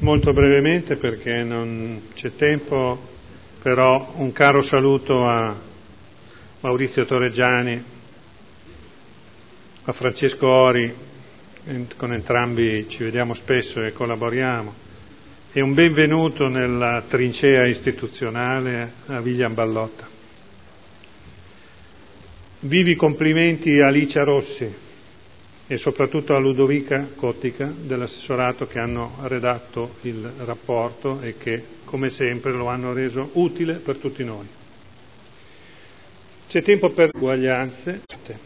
molto brevemente perché non c'è tempo, però un caro saluto a Maurizio Torreggiani, a Francesco Ori, con entrambi ci vediamo spesso e collaboriamo, e un benvenuto nella trincea istituzionale a William Ballotta. Vivi complimenti a Alicia Rossi e soprattutto a Ludovica Cottica dell'assessorato che hanno redatto il rapporto e che, come sempre, lo hanno reso utile per tutti noi. C'è tempo per uguaglianze.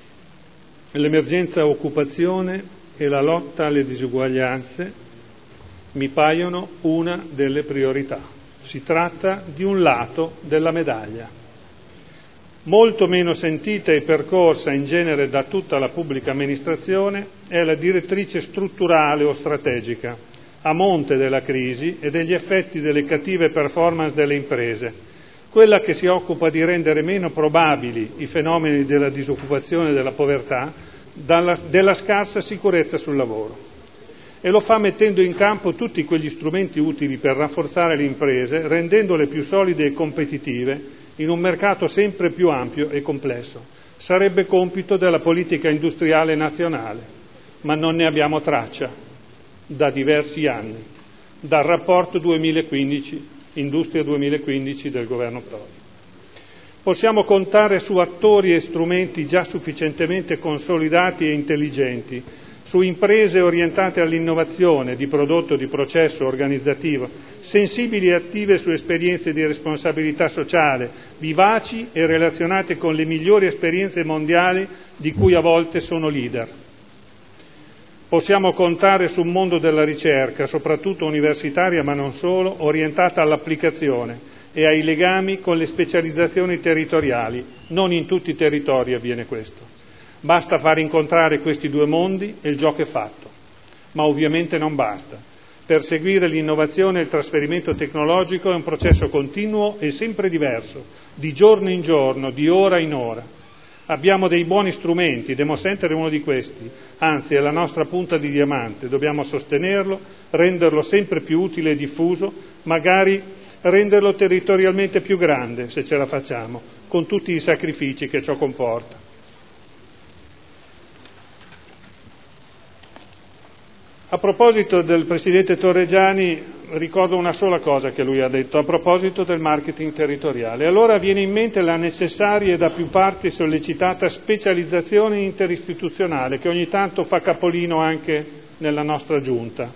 L'emergenza occupazione e la lotta alle disuguaglianze mi paiono una delle priorità. Si tratta di un lato della medaglia. Molto meno sentita e percorsa in genere da tutta la pubblica amministrazione è la direttrice strutturale o strategica, a monte della crisi e degli effetti delle cattive performance delle imprese, quella che si occupa di rendere meno probabili i fenomeni della disoccupazione e della povertà, della scarsa sicurezza sul lavoro. E lo fa mettendo in campo tutti quegli strumenti utili per rafforzare le imprese, rendendole più solide e competitive in un mercato sempre più ampio e complesso. Sarebbe compito della politica industriale nazionale, ma non ne abbiamo traccia da diversi anni, dal rapporto 2015, Industria 2015 del governo Prodi. Possiamo contare su attori e strumenti già sufficientemente consolidati e intelligenti, su imprese orientate all'innovazione di prodotto, di processo organizzativo, sensibili e attive su esperienze di responsabilità sociale, vivaci e relazionate con le migliori esperienze mondiali di cui a volte sono leader. Possiamo contare su un mondo della ricerca, soprattutto universitaria ma non solo, orientata all'applicazione e ai legami con le specializzazioni territoriali. Non in tutti i territori avviene questo. Basta far incontrare questi due mondi e il gioco è fatto. Ma ovviamente non basta. Perseguire l'innovazione e il trasferimento tecnologico è un processo continuo e sempre diverso, di giorno in giorno, di ora in ora. Abbiamo dei buoni strumenti, Demo Center è uno di questi, anzi è la nostra punta di diamante, dobbiamo sostenerlo, renderlo sempre più utile e diffuso, magari renderlo territorialmente più grande, se ce la facciamo, con tutti i sacrifici che ciò comporta. A proposito del Presidente Torreggiani, ricordo una sola cosa che lui ha detto, a proposito del marketing territoriale. Allora viene in mente la necessaria e da più parti sollecitata specializzazione interistituzionale, che ogni tanto fa capolino anche nella nostra Giunta.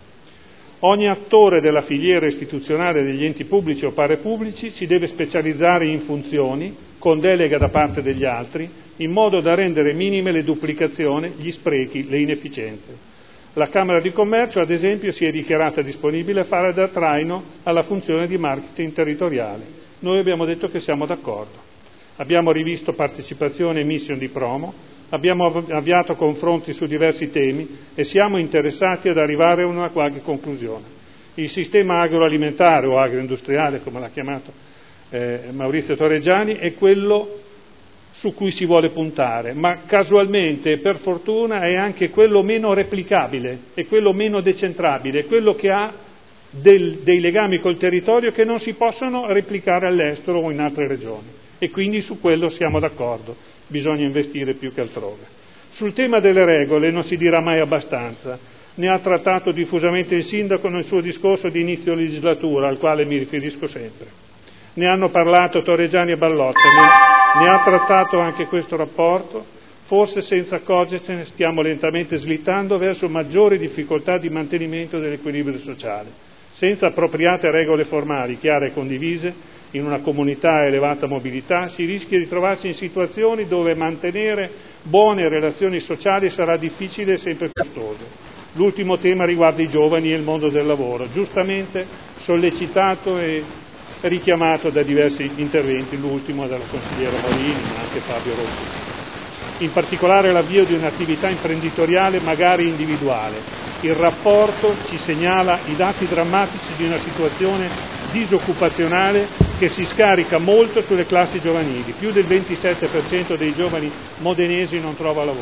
Ogni attore della filiera istituzionale degli enti pubblici o parapubblici si deve specializzare in funzioni, con delega da parte degli altri, in modo da rendere minime le duplicazioni, gli sprechi, le inefficienze. La Camera di Commercio, ad esempio, si è dichiarata disponibile a fare da traino alla funzione di marketing territoriale. Noi abbiamo detto che siamo d'accordo. Abbiamo rivisto partecipazione e mission di promo, abbiamo avviato confronti su diversi temi e siamo interessati ad arrivare a una qualche conclusione. Il sistema agroalimentare o agroindustriale, come l'ha chiamato Maurizio Torreggiani, è quello su cui si vuole puntare, ma casualmente e per fortuna è anche quello meno replicabile, è quello meno decentrabile, è quello che ha dei legami col territorio che non si possono replicare all'estero o in altre regioni, e quindi su quello siamo d'accordo, bisogna investire più che altrove. Sul tema delle regole non si dirà mai abbastanza, ne ha trattato diffusamente il Sindaco nel suo discorso di inizio legislatura, al quale mi riferisco sempre. Ne hanno parlato Torreggiani e Ballotta, ne ha trattato anche questo rapporto, forse senza accorgercene stiamo lentamente slittando verso maggiori difficoltà di mantenimento dell'equilibrio sociale. Senza appropriate regole formali, chiare e condivise, in una comunità a elevata mobilità, si rischia di trovarsi in situazioni dove mantenere buone relazioni sociali sarà difficile e sempre più costoso. L'ultimo tema riguarda i giovani e il mondo del lavoro, giustamente sollecitato e richiamato da diversi interventi, l'ultimo dalla consigliera Molini, ma anche Fabio Rossi. In particolare l'avvio di un'attività imprenditoriale magari individuale. Il rapporto ci segnala i dati drammatici di una situazione disoccupazionale che si scarica molto sulle classi giovanili. Più del 27% dei giovani modenesi non trova lavoro.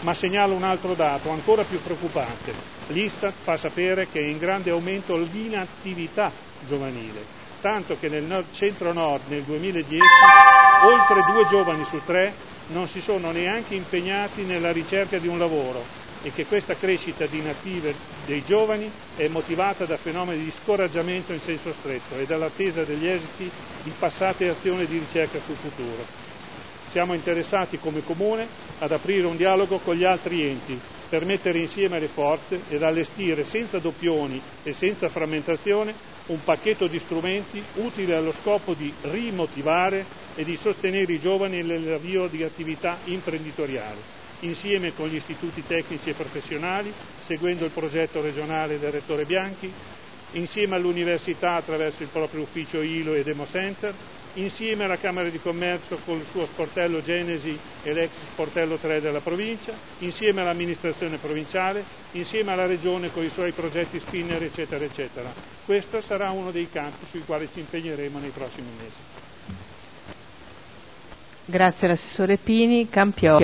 Ma segnalo un altro dato ancora più preoccupante. L'Istat fa sapere che è in grande aumento l'inattività giovanile, tanto che nel centro-nord nel 2010 oltre 2 giovani su 3 non si sono neanche impegnati nella ricerca di un lavoro, e che questa crescita di inattive dei giovani è motivata da fenomeni di scoraggiamento in senso stretto e dall'attesa degli esiti di passate azioni di ricerca sul futuro. Siamo interessati come Comune ad aprire un dialogo con gli altri enti per mettere insieme le forze ed allestire senza doppioni e senza frammentazione un pacchetto di strumenti utile allo scopo di rimotivare e di sostenere i giovani nell'avvio di attività imprenditoriali, insieme con gli istituti tecnici e professionali, seguendo il progetto regionale del Rettore Bianchi, insieme all'università attraverso il proprio ufficio ILO e Demo Center, insieme alla Camera di Commercio con il suo sportello Genesi e l'ex sportello 3 della provincia, insieme all'amministrazione provinciale, insieme alla Regione con i suoi progetti spinner, eccetera, eccetera. Questo sarà uno dei campi sui quali ci impegneremo nei prossimi mesi. Grazie all'assessore Pini. Campioni.